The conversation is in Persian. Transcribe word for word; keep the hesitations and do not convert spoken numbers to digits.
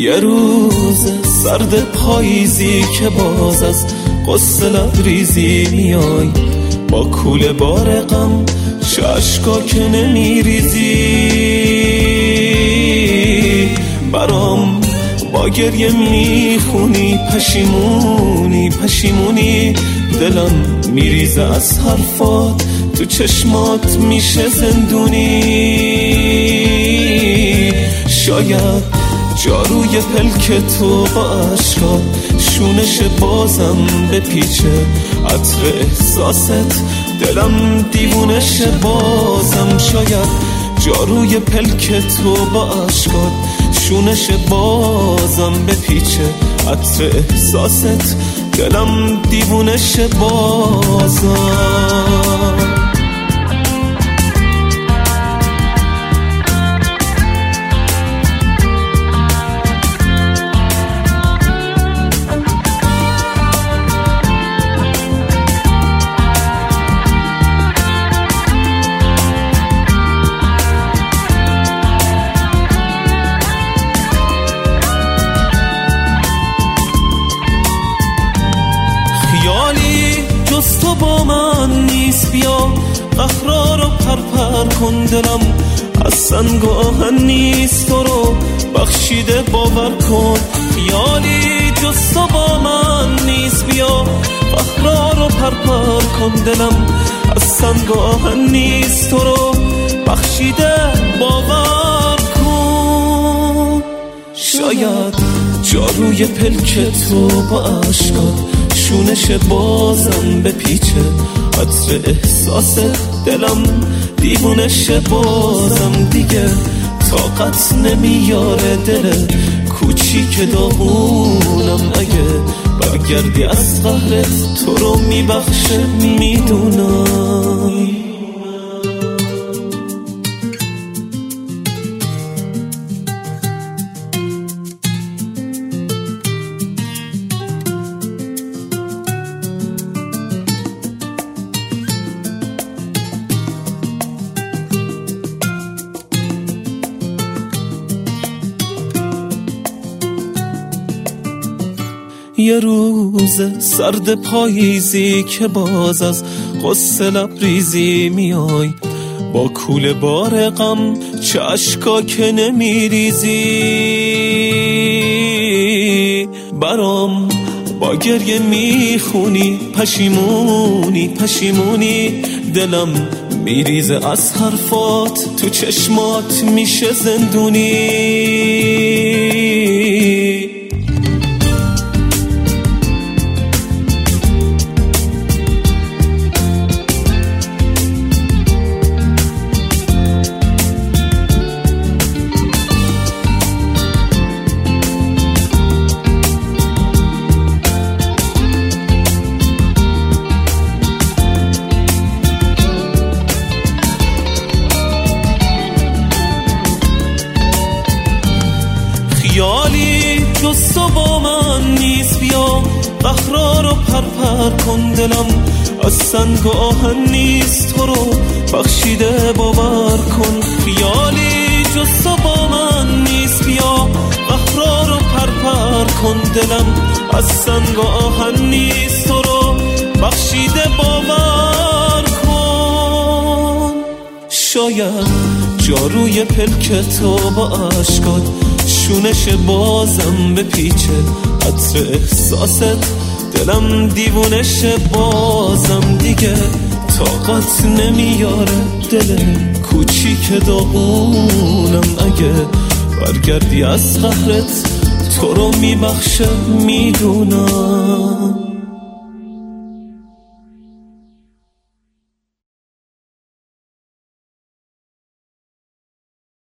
یه روز سرد پاییزی که باز از قصه لبریزی میای، با کوله بار غم چشکا که نمیریزی، برام با گریه میخونی پشیمونی پشیمونی، دلم میریزه از حرفات، تو چشمات میشه زندونی. شاید جاروی پلک تو با عشقا شونش بازم بپیچه، عطر احساست دلم دیوونش بازم. شاید جاروی پلک تو با عشقا شونش بازم بپیچه، عطر احساست دلم دیوونش بازم. جز تو با من نیست، بیا قهرا رو پرپر کن، دلم از سنگ آهن نیست، تو رو بخشیده باور کن. خیالی جز تو با من نیست، بیا قهرا رو پرپر کن، دلم از سنگ آهن نیست، تو رو بخشیده باور کن. شاید جاروی پلک تو با عشقات شونش بازم بپیچه، عطر احساس دلم دیوونش بازم. دیگه طاقت نمیاره دل کوچیک داغونم، اگه برگردی از قهرت تو رو میبخشه میدونم. یه روز سرد پاییزی که باز از قصه لبریزی میای، با کوله بار غم چشکا که نمیریزی، برام با گریه میخونی پشیمونی پشیمونی، دلم میریزه از حرفات، تو چشمات میشه زندونی. خیالی جز تو با من نیست، بیا قهرا رو پرپر کن، دلم از سنگ و آهن نیست، تو رو بخشیده باور کن. خیالی جز تو با من نیست، بیا قهرا رو پرپر کن، دلم از سنگ و آهن نیست، تو رو بخشیده باور کن. شاید جاروی پلک تو با عشقات شونش بازم بپیچه، عطر احساست دلم دیوونش بازم. دیگه طاقت نمیاره دل کوچیک داغونم، اگه برگردی از قهرت تو رو میبخشه میدونم.